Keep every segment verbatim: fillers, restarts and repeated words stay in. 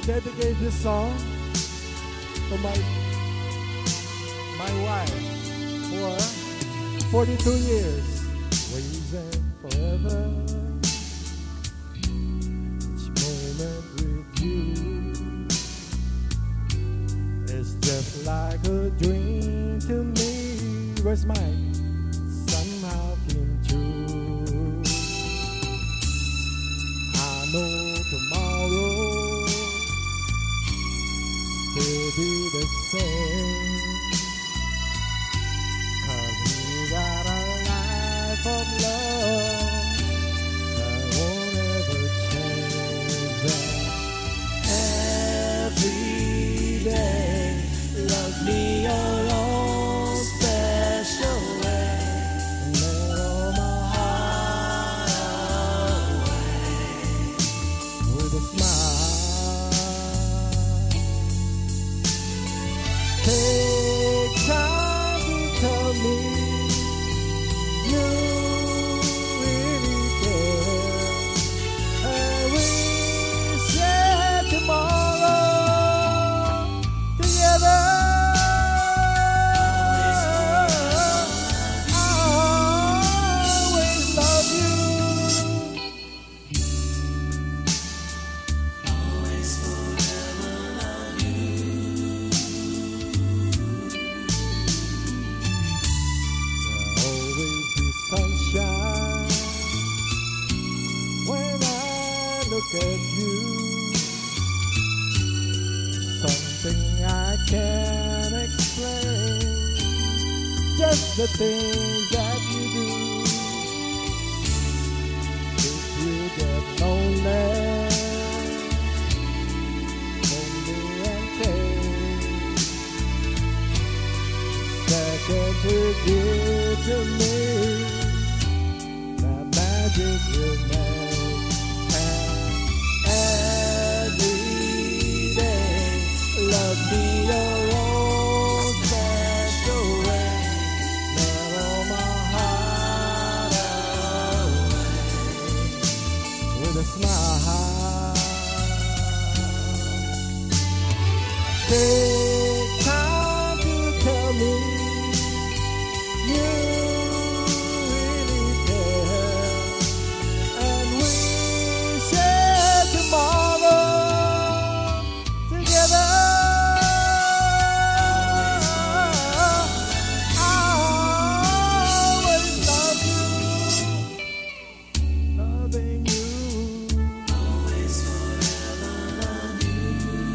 Dedicate this song to my my wife for forty-two years. Waiting forever, each moment with you is just like a dream to me. Where's mine? Somehow came true. I know tomorrow will be the same, 'cause we got a life of love that won't ever change. Every day, love me your own special way, and let all my heart away with a smile. Take time to tell me you really care, and we share tomorrow together. I always love you. Always forever love you. Always be sunshine when I look at you. Something I can't explain, just the things that you do. If you get lonely, lonely and take second to give to me that magic will make. And every day, love me your own special way, let all my heart away with a smile. Take time to tell me you really care, and we share tomorrow together. I always love you, loving you. Always forever love you.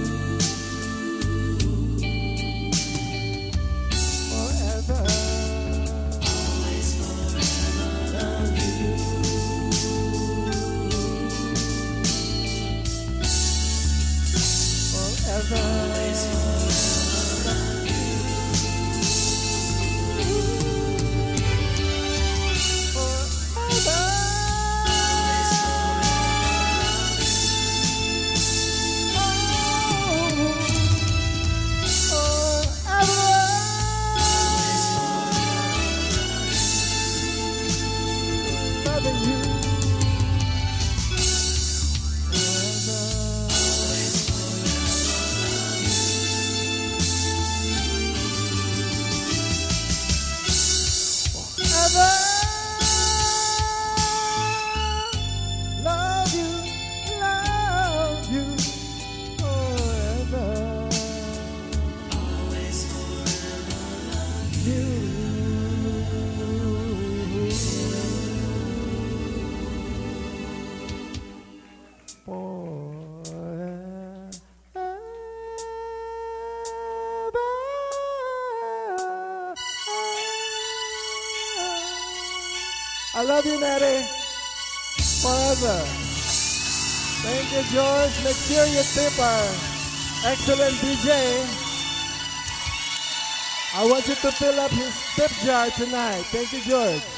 Forever. Always forever love you. Forever. Always forever love you. Forever. Always loving you. Forever. Love you, love you forever. Always forever love you. I love you, Natty. Forever. Thank you, George. Make sure you tip our excellent D J. I want you to fill up his tip jar tonight. Thank you, George.